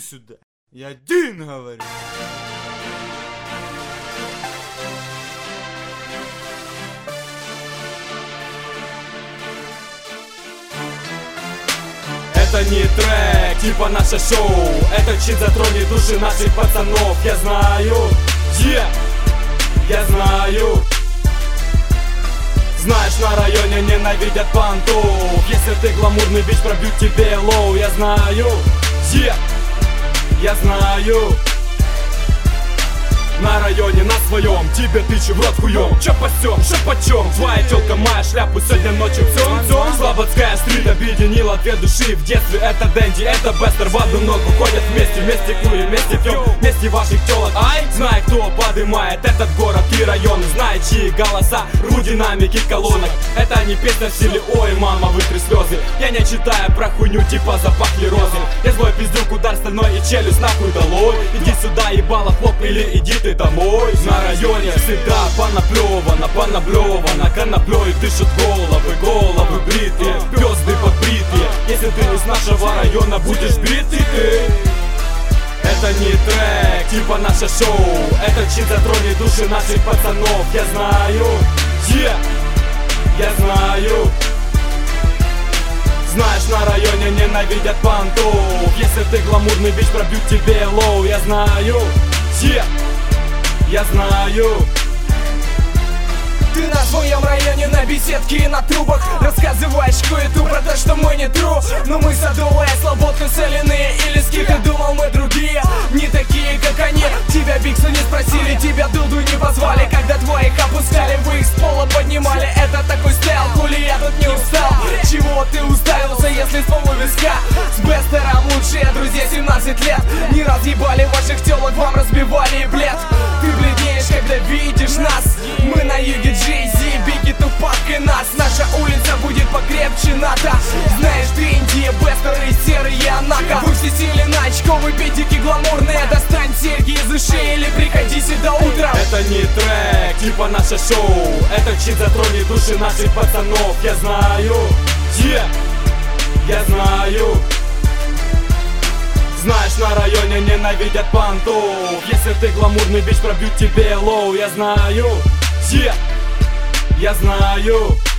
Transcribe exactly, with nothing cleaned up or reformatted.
сюда. Я один говорю. Это не трек, типа наше шоу. Это чит затронет души наших пацанов. Я знаю, yeah, я знаю. Знаешь, на районе ненавидят понтов. Если ты гламурный бич, пробьют тебе лоу. Я знаю, yeah, я знаю. На районе на своем тебе тычу в рот хуем. Чё посём, шо почём? Твоя тёлка, моя шляпу сегодня ночью цом-цом. Слободская стрит объединила две души в детстве. Это Дэнди, это Бестер, в одну ногу ходят вместе. Вместе курим, вместе пьем, вместе ваших тёлок. Ай, знай, кто подымает этот город и район. Знай, чьи голоса рвут динамики колонок. Это не песня в стиле ой, мама, вытри слезы. Я не читаю про хуйню типа запахли розы. Я злой пиздюк, удар стальной и челюсть нахуй долой. Иди сюда, ебало, хлоп, или иди ты домой. На районе всегда понаплёвано, понаблёвано. Коноплёй дышат головы, головы бритые, пёзды подбритые. Если ты не с нашего района, будешь бритый ты. Это не трек, типа наше шоу. Это чит затронет души наших пацанов. Я знаю, yeah, я знаю. Знаешь, на районе ненавидят понтов. Если ты гламурный бич, пробьют тебе лоу. Я знаю, yeah, я знаю. Ты на своем районе на беседке и на трубах рассказываешь кое-то про то, что мы не true. Но мы садовые, слободка, соляные и лески. Ты думал, мы другие, не такие, как они. Тебя Биксу не спросили, тебя Дуду не позвали. Когда твоих опускали, вы их с пола поднимали. Это такой стайл, хули я тут не устал. Чего ты уставился, если ствол у виска? С Бестером лучшие друзья семнадцать лет. Не разъебали ваших телок, вам разбивали и блед. Ты бледнеешь, когда видишь нас. Мы на юге Джей-Зи, Бигги, Тупак и нас. Наша улица будет покрепче НАТО. Знаешь, Тринди, Бестер и серые Анака. Вы все сели на очковые педики гламурные. Достань серьги из ушей или приходи сюда утром. Это не трек, типа наше шоу. Это чит затронет души наших пацанов. Я знаю, yeah, я знаю. Знаешь, на районе ненавидят понтов. Если ты гламурный бич, пробьют тебе лоу. Я знаю, yeah, я знаю.